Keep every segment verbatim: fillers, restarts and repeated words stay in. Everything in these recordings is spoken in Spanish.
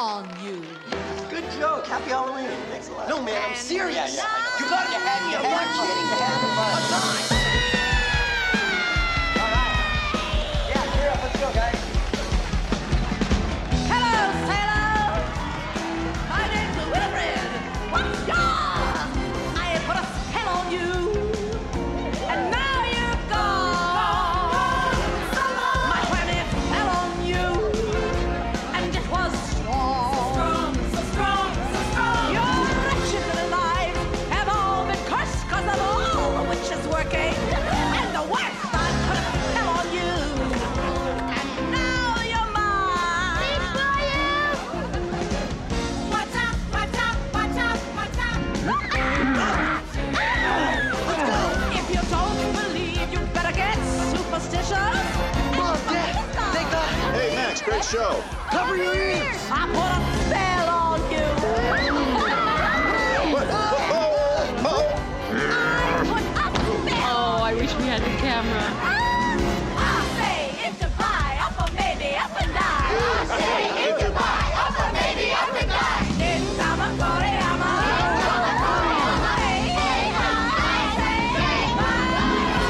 on you. Good joke. Happy Halloween. Thanks a lot. No, man, I'm serious. Yeah, yeah, I know. You got your head. You're not kidding. You had the fun. All right. Yeah, cheer up. Let's go, guys. Hello, sailor. My name's Wilfred. What's yours? I put a spell on you, and now you're gone. My planet fell on you, and it was strong. So strong, so strong. Your riches and life have all been cursed because of all the witches working. And the worst, I put a spell on you, and now you're mine. What's up, what's up, what's up, what's up? Let's go. If you don't believe, you better get superstitious. Mom, Dad, thank God. Hey, Max, great show. Cover your ears. I put a spell on you. What? Oh, oh. I put a spell. Oh, I wish we had the camera. I say it's a pie, up a baby, up and die. I say it's a pie, up a baby, up and die. It's a Koreama. Hey, hey, I say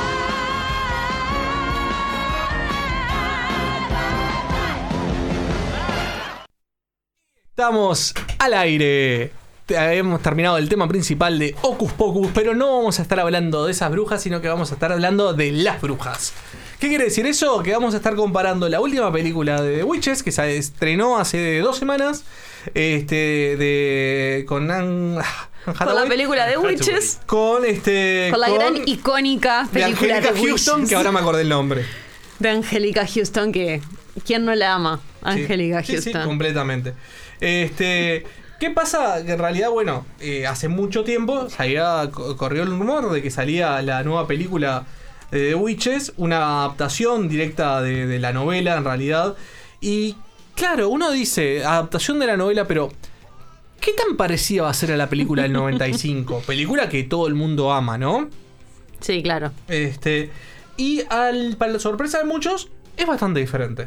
Estamos al aire. Hemos terminado el tema principal de Hocus Pocus, pero no vamos a estar hablando de esas brujas, sino que vamos a estar hablando de las brujas. ¿Qué quiere decir eso? Que vamos a estar comparando la última película de The Witches, que se estrenó hace dos semanas, este, de con Anne Con la película de Witches. Con este. Con la gran icónica de película de, Angelica Houston, Witches. que ahora me acordé el nombre. De Angelica Houston, que ¿quién no la ama? Angelica sí, Houston. Sí, sí, completamente. Este, ¿qué pasa? Que en realidad, bueno, eh, hace mucho tiempo salía, corrió el rumor de que salía la nueva película de The Witches, una adaptación directa de, de la novela, en realidad. Y claro, uno dice, adaptación de la novela, pero ¿qué tan parecida va a ser a la película del noventa y cinco? Película que todo el mundo ama, ¿no? Sí, claro. Este, y al, para la sorpresa de muchos, es bastante diferente.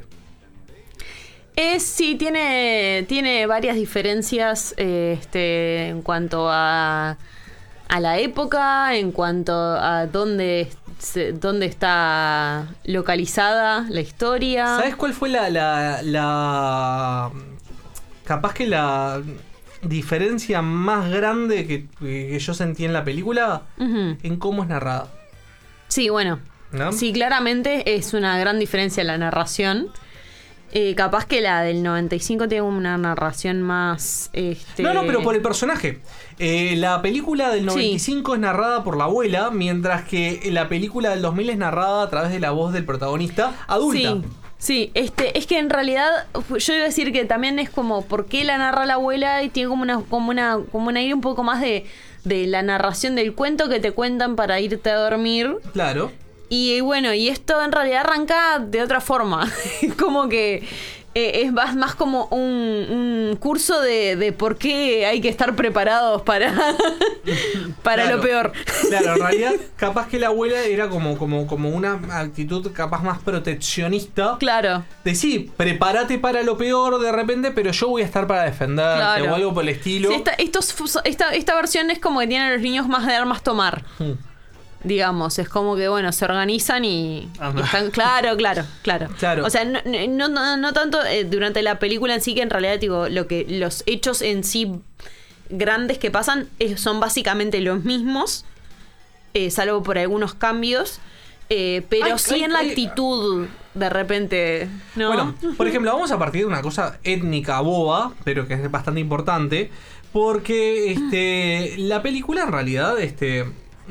Es, sí, tiene, tiene varias diferencias eh, este, en cuanto a, a la época, en cuanto a dónde, se, dónde está localizada la historia. ¿Sabes cuál fue la, la, la... capaz que la diferencia más grande que, que yo sentí en la película? Uh-huh. En cómo es narrada. Sí, bueno. ¿No? Sí, claramente es una gran diferencia la narración. Eh, capaz que la del noventa y cinco tiene una narración más... Este... No, no, pero por el personaje. Eh, la película del noventa y cinco sí. es narrada por la abuela, mientras que la película del dos mil es narrada a través de la voz del protagonista adulta. Sí, sí, este, es que en realidad yo iba a decir que también es como por qué la narra la abuela y tiene como una, como una, como una idea un poco más de, de la narración del cuento que te cuentan para irte a dormir. Claro. Y bueno, y esto en realidad arranca de otra forma. Como que eh, es más, más como un, un curso de, de por qué hay que estar preparados para, para claro, lo peor. Claro, en realidad, capaz que la abuela era como, como, como una actitud capaz más proteccionista. Claro. De sí, prepárate para lo peor de repente, pero yo voy a estar para defenderte, claro, o algo por el estilo. Sí, esta, estos, esta, esta versión es como que tienen a los niños más de armas tomar. Hmm. Digamos, es como que, bueno, se organizan y, y están... Claro, claro, claro. claro. O sea, no, no, no, no tanto eh, durante la película en sí, que en realidad, digo, lo que los hechos en sí grandes que pasan eh, son básicamente los mismos, eh, salvo por algunos cambios, eh, pero ay, sí ay, en la ay, actitud, de repente, ¿no? Bueno, por ejemplo, vamos a partir de una cosa étnica boba, pero que es bastante importante, porque este la película en realidad... este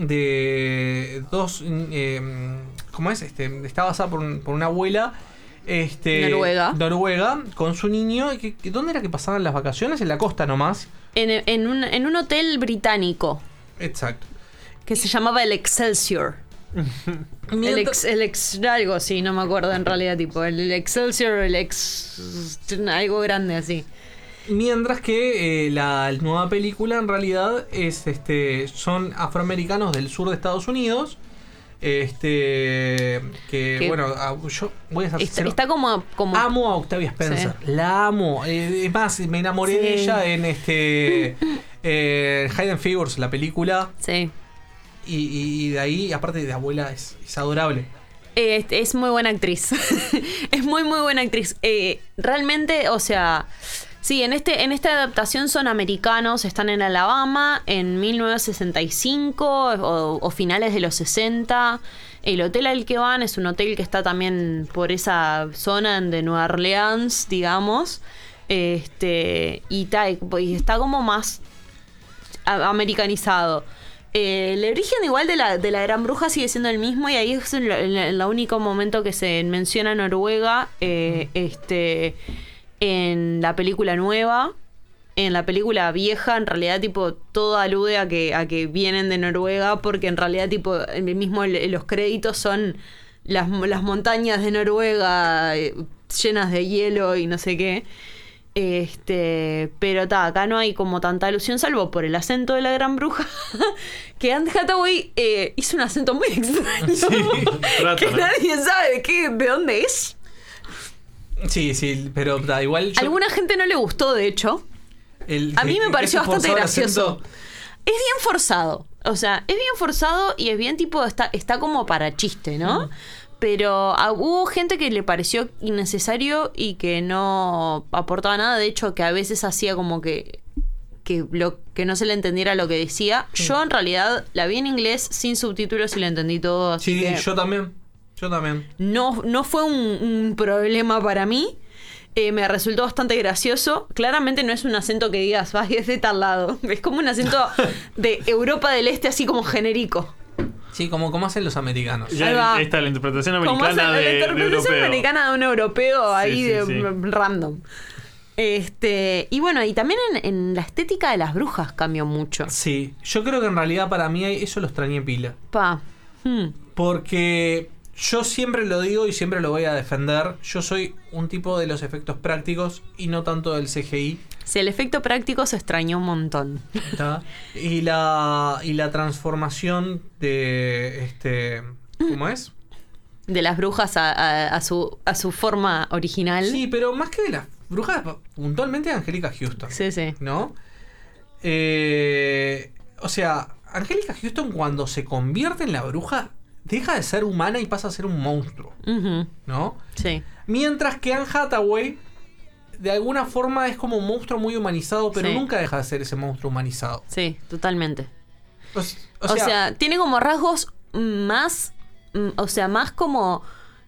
de dos eh, ¿cómo es? Este está basada por, un, por una abuela este Noruega Noruega con su niño. ¿Qué, ¿Dónde era que pasaban las vacaciones? En la costa nomás. En, en, un, en un hotel británico. Exacto. Que se llamaba el Excelsior. el, ex, el ex algo así, no me acuerdo en realidad, tipo el, el Excelsior, el ex algo grande así. Mientras que eh, la nueva película en realidad es este son afroamericanos del sur de Estados Unidos Este. Que, Que- bueno, a- yo voy a ser Está, sincero. está como, como Amo a Octavia Spencer. Sí. La amo. Eh, es más, me enamoré Sí. de ella en este. Eh, Hidden Figures, la película. sí. Y, y de ahí, aparte de abuela, es, es adorable. Eh, es muy buena actriz. Es muy, muy buena actriz. Eh, realmente, o sea, sí, en, este, en esta adaptación son americanos, están en Alabama en mil novecientos sesenta y cinco o, o finales de los sesenta. El hotel al que van es un hotel que está también por esa zona de Nueva Orleans, digamos. Este, y, ta- y está como más a- americanizado. Eh, el origen igual de la, de la Gran Bruja sigue siendo el mismo y ahí es el, el- el único momento que se menciona Noruega eh, este, en la película nueva. En la película vieja, en realidad, tipo, todo alude a que, a que vienen de Noruega, porque en realidad, tipo, el mismo el- los créditos son las, las montañas de Noruega eh, llenas de hielo y no sé qué. Este, pero ta, acá no hay como tanta alusión, salvo por el acento de la Gran Bruja, que Anne Hathaway eh, hizo un acento muy extraño, trata, que ¿no? nadie sabe de, qué, de dónde es. Sí, sí, pero da igual. Yo, Alguna gente no le gustó, de hecho. el- A mí me que- pareció que bastante forzado el gracioso. acento. Es bien forzado. O sea, es bien forzado y es bien tipo, está, está como para chiste, ¿no? Pero ah, hubo gente que le pareció innecesario y que no aportaba nada. De hecho, que a veces hacía como que, que, lo, que no se le entendiera lo que decía. Yo en realidad la vi en inglés sin subtítulos y lo entendí todo. Así Sí, que yo también. Yo también. no, no fue un, un problema para mí. Eh, me resultó bastante gracioso. Claramente no es un acento que digas, ay, es de tal lado. Es como un acento de Europa del Este, así como genérico. Sí, como, como hacen los americanos. Ya Ahí va. esta es la interpretación Como hace americana la de, de interpretación europeo. americana de un europeo ahí sí, de sí. random. Este, y bueno, y también en, en la estética de las brujas cambió mucho. Sí, yo creo que en realidad para mí eso lo extrañé pila. Pa. Hmm. Porque yo siempre lo digo y siempre lo voy a defender. Yo soy un tipo de los efectos prácticos y no tanto del C G I. Sí, el efecto práctico se extrañó un montón. ¿Tá? Y la y la transformación de este ¿cómo es? De las brujas a, a- a su, a su forma original. Sí, pero más que de las brujas, puntualmente de Angélica Houston. Sí, sí. ¿No? Eh, o sea, Angélica Houston cuando se convierte en la bruja deja de ser humana y pasa a ser un monstruo, Ujú, ¿no? sí. Mientras que Anne Hathaway de alguna forma es como un monstruo muy humanizado, pero Sí. nunca deja de ser ese monstruo humanizado. Sí, totalmente. O, s- o O sea, sea, tiene como rasgos más, mm, o sea, más como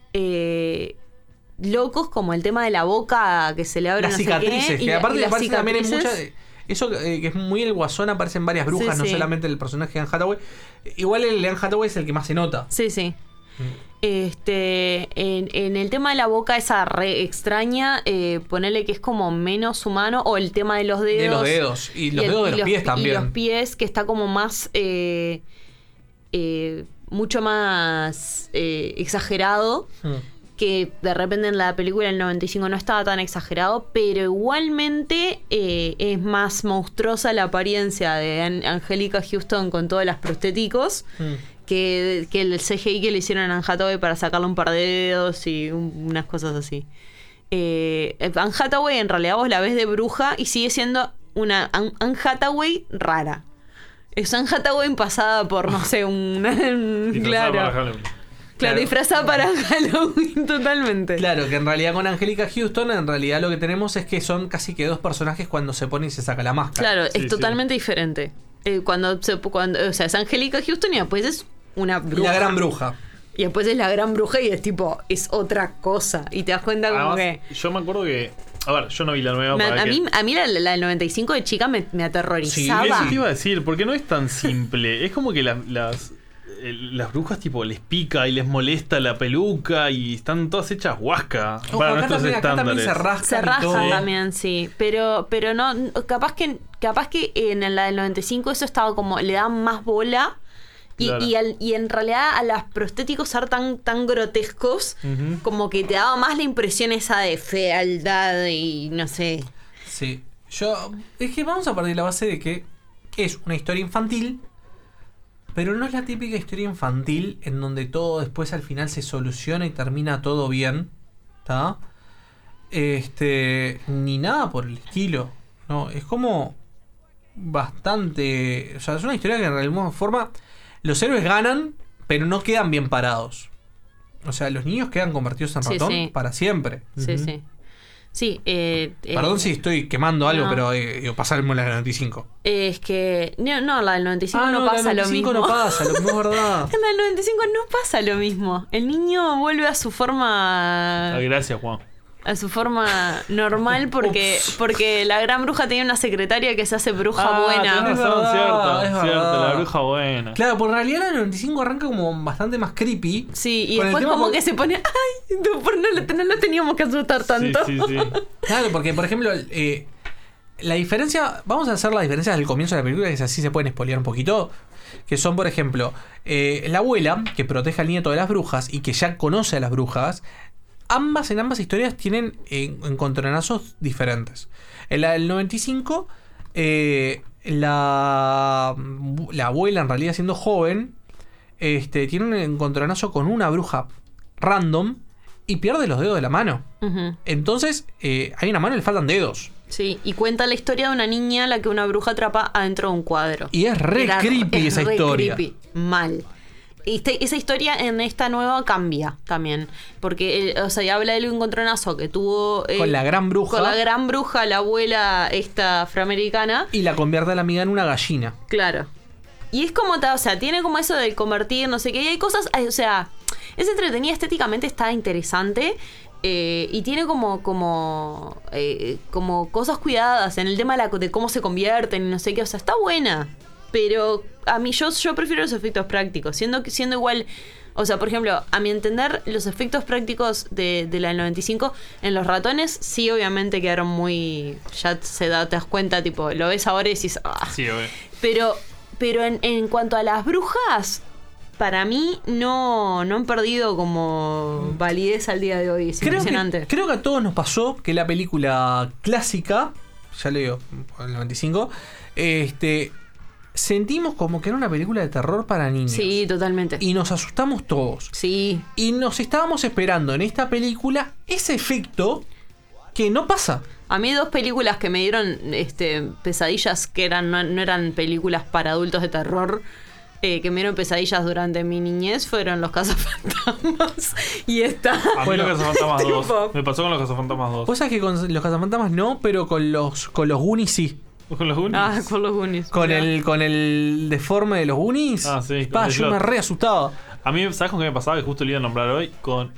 eh, locos, como el tema de la boca que se le abre las no sé cicatrices, qué, que y la- aparte y las aparece también en cicatrices. muchas... Eso eh, que es muy el Guasón, aparece en varias brujas, Sí, no sí. solamente el personaje de Anne Hathaway. Igual el de Anne Hathaway es el que más se nota. Sí, sí. Mm. Este, en, en el tema de la boca esa re extraña, eh, ponerle que es como menos humano, o el tema de los dedos. De los dedos. Y los el- dedos de y los pies Y también. los pies, que está como más, eh, eh, mucho más eh, exagerado. Mm. Que de repente en la película del noventa y cinco no estaba tan exagerado, pero igualmente eh, es más monstruosa la apariencia de An- Angélica Houston con todos los prostéticos Mm. que, que el C G I que le hicieron a Anne Hathaway para sacarle un par de dedos y un- unas cosas así. Eh, Anne Hathaway en realidad vos la ves de bruja y sigue siendo una Anne Anne Hathaway rara. Es Anne Hathaway pasada por, no sé, una... Disfrazada claro. para Halloween. Claro, Claro. disfrazada para Halloween totalmente. Claro, que en realidad con Angélica Houston, en realidad lo que tenemos es que son casi que dos personajes cuando se pone y se saca la máscara. Claro, Sí, es sí. totalmente diferente. Eh, cuando, se, cuando O sea, es Angélica Houston y después es una Y bruja. la gran bruja. Y después es la gran bruja y es tipo, es otra cosa. Y te das cuenta como Además, que... yo me acuerdo que. A ver, yo no vi la nueva. Me- para a, que- mí, a mí la, la del noventa y cinco de chica me, me aterrorizaba. Eso te iba a decir, porque no es tan simple. Es como que la- las. el- Las brujas tipo les pica y les molesta la peluca y están todas hechas huasca Ojo, para acá, nuestros también, acá también estándares. se rascan Se y rajan todo. también, sí. Pero, pero no, capaz que, capaz que en la del noventa y cinco eso estaba como, le daban más bola. Y, Claro. y, al- y en realidad a los prostéticos ser tan, tan grotescos, Ujú. como que te daba más la impresión esa de fealdad y no sé. Sí. Yo. Es que vamos a partir de la base de que es una historia infantil, pero no es la típica historia infantil en donde todo después al final se soluciona y termina todo bien, ¿está? Este, ni nada por el estilo, ¿no? Es como bastante, o sea, es una historia que de alguna forma los héroes ganan, pero no quedan bien parados. O sea, los niños quedan convertidos en Sí, ratón sí. para siempre. Sí, Ujú. sí. Sí, eh, eh, Perdón si estoy quemando algo, no. pero eh, digo, pasarme la del noventa y cinco. eh, es que. No, no, la del noventa y cinco Ah, no, no, la pasa del lo noventa y cinco mismo. no pasa, lo mismo es verdad. En la del noventa y cinco no pasa lo mismo. El niño vuelve a su forma. Ah, gracias, Juan. A su forma normal porque, Ups. porque la gran bruja tenía una secretaria que se hace bruja Ah, buena. tenés razón, verdad, cierto, es cierto, verdad. la bruja buena. Claro, por realidad la del noventa y cinco arranca como bastante más creepy. Sí, y Con el después tema como con- que se pone, ay, no, por- no, lo- no lo teníamos que asustar tanto. Sí, sí, sí. Claro, porque por ejemplo, eh, la diferencia, vamos a hacer las diferencias del comienzo de la película, que así se pueden spoilear un poquito, que son, por ejemplo, eh, la abuela, que protege al nieto de las brujas y que ya conoce a las brujas. Ambas, en ambas historias tienen eh, encontronazos diferentes. En la del noventa y cinco, eh, la, la abuela, en realidad siendo joven, este, tiene un encontronazo con una bruja random y pierde los dedos de la mano. Ujú. Entonces, eh, hay una mano y le faltan dedos. Sí, y cuenta la historia de una niña a la que una bruja atrapa adentro de un cuadro. Y es re Era- creepy es esa re historia. creepy, mal. Este- esa historia en esta nueva cambia también. Porque, eh, o sea, habla del encontronazo que tuvo. eh, Con la gran bruja. Con la gran bruja, la abuela esta afroamericana. Y la convierte a la amiga en una gallina. Claro. Y es como, ta- o sea, tiene como eso de convertir, no sé qué. Y hay cosas, ay, o sea, es entretenida, estéticamente está interesante. eh, y tiene como como eh, como cosas cuidadas en el tema de, la, de cómo se convierten y no sé qué. O sea, está buena. Pero a mí yo, yo prefiero los efectos prácticos. Siendo, que- siendo igual... O sea, por ejemplo, a mi entender, los efectos prácticos de, de la del noventa y cinco en los ratones sí obviamente quedaron muy... Ya se da, te das cuenta, tipo, lo ves ahora y decís... "Ah". Sí, obvio. Pero, pero en, en cuanto a las brujas, para mí no, no han perdido como validez al día de hoy. Es Creo impresionante. que, creo que a todos nos pasó que la película clásica, ya le digo, el noventa y cinco, este, sentimos como que era una película de terror para niños. Sí, totalmente. Y nos asustamos todos. Sí. Y nos estábamos esperando en esta película ese efecto que no pasa. A mí dos películas que me dieron este, pesadillas que eran no, no eran películas para adultos de terror, eh, que me dieron pesadillas durante mi niñez fueron Los Cazafantasmas y esta. A mí Bueno, los Cazafantasmas tipo- dos. Me pasó con los Cazafantasmas dos. Vos sabés que con los cazafantasmas no, pero con los con los Goonies sí. ¿Con los Goonies? Ah, con los Goonies. Con mirá. el, con el deforme de los Goonies. Ah, sí, Pa, con el yo me Slot. re asustaba. A mí, ¿sabes con qué me pasaba? Que justo le iba a nombrar hoy. Con.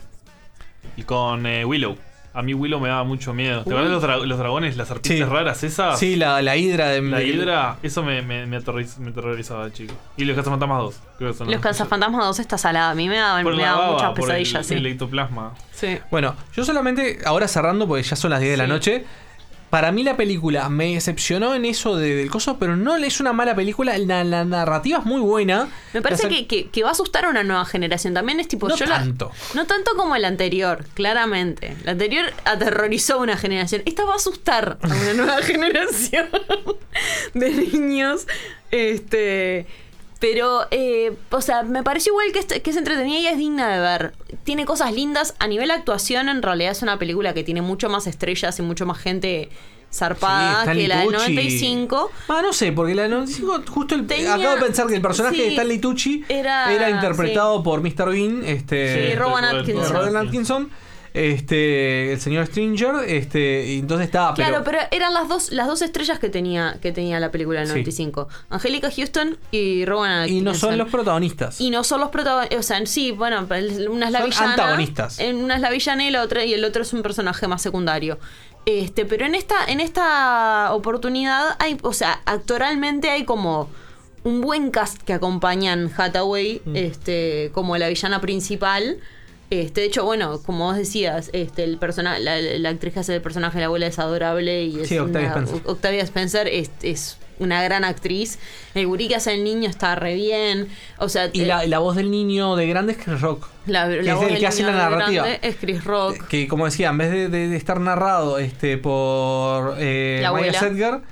Y con eh, Willow. A mí Willow me daba mucho miedo. ¿Te acuerdas los, dra- los dragones, las serpientes Sí. raras esas? Sí, la, la hidra de La de- hidra, eso me, me, me, aterroriz- me aterrorizaba de chico. Y los Cazafantasmas dos. Creo que son Los Cazafantasmas dos está salada. A mí me daban, Por me la daban baba, muchas por el- pesadillas, el sí. ectoplasma. Sí. Bueno, yo solamente, ahora cerrando, porque ya son las diez de la Sí. noche. Para mí la película me decepcionó en eso de- del coso, pero no es una mala película. La, la narrativa es muy buena. Me parece La- que, que, que va a asustar a una nueva generación. También es tipo. No yo la- tanto. no tanto como el anterior, claramente. El anterior aterrorizó a una generación. Esta va a asustar a una nueva generación de niños. Este. Pero, eh, o sea, me pareció igual que, este- que es entretenida y es digna de ver. Tiene cosas lindas. A nivel actuación, en realidad es una película que tiene mucho más estrellas y mucho más gente zarpada Sí, que Stanley la del Tucci. noventa y cinco. Ah, no sé, porque la del noventa y cinco, justo el, Tenía- acabo de pensar que el personaje sí, de Stanley Tucci era- era, interpretado por mister Bean, este, Sí, Rowan tal cual, Atkinson. de Rowan Rowan Atkinson, este, el señor Stringer, este, y entonces estaba, Claro, pero, pero eran las dos, las dos estrellas que tenía, que tenía la película del Sí. noventa y cinco. Angélica Houston y Rowan y Atkinson. no son los protagonistas. Y no son los protagonistas. O sea, sí, bueno, una es la Son villana. antagonistas. en Una es la villana y, la otra, y el otro es un personaje más secundario. Este, pero en esta, en esta oportunidad hay, o sea, actoralmente hay como un buen cast que acompañan Hathaway, Mm. este, como la villana principal. Este, de hecho, bueno, como vos decías, este, el persona, la, la actriz que hace el personaje de la abuela es adorable y es Sí, Octavia una- Spencer. Octavia Spencer es, es una gran actriz. El gurí que hace el niño está re bien. O sea, Y eh, la, la voz del niño de grande es Chris Rock. la, la que es voz el del que hace niño la narrativa. grande es Chris Rock. Que como decía, en vez de, de- de estar narrado este por eh, La Maya abuela. Sedgwick,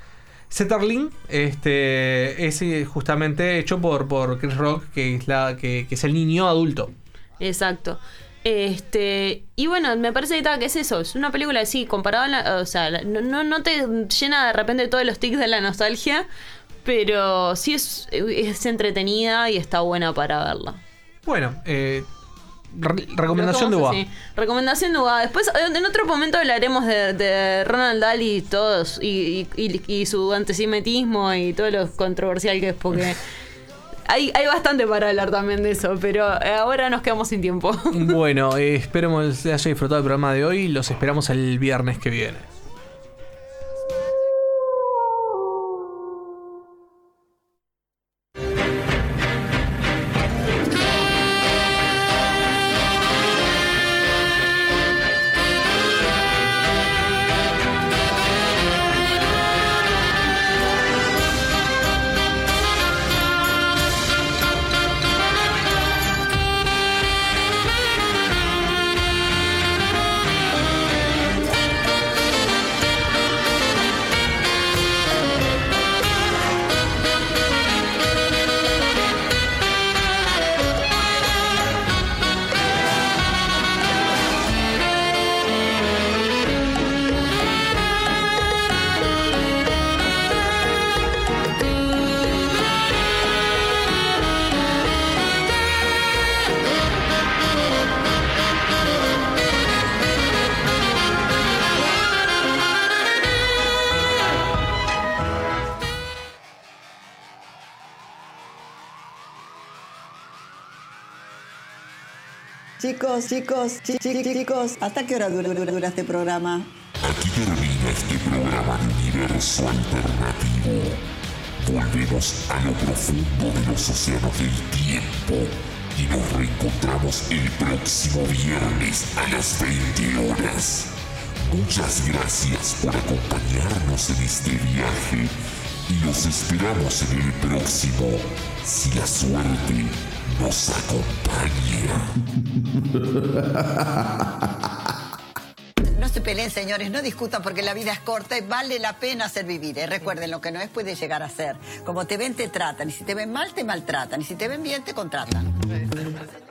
Zetterling, este, es eh, justamente hecho por, por Chris Rock, que es, la, que, que es el niño adulto. Exacto. Este, y bueno, me parece que, ta, que es eso, es una película así, comparada a la, o sea, no, no, no te llena de repente todos los tics de la nostalgia, pero sí es, es entretenida y está buena para verla. Bueno, eh, re- recomendación de U A. Sí, recomendación de U A. Después, en otro momento hablaremos de, de Ronald Dahl y todos, y, y, y, y su antisemitismo y todo lo controversial que es, porque hay, hay bastante para hablar también de eso, pero ahora nos quedamos sin tiempo. Bueno, eh, esperemos que haya disfrutado el programa de hoy y los esperamos el viernes que viene. Chicos, chicos, chi- chi- chicos, ¿hasta qué hora dura, dura, dura este programa? Aquí termina este programa de universo alternativo. Volvemos a lo profundo de los océanos del tiempo y nos reencontramos el próximo viernes a las veinte horas. Muchas gracias por acompañarnos en este viaje y los esperamos en el próximo, si la suerte nos acompaña. No se peleen, señores, no discutan porque la vida es corta y vale la pena ser vivir. ¿eh? Recuerden, lo que no es puede llegar a ser. Como te ven, te tratan. Y si te ven mal, te maltratan. Y si te ven bien, te contratan.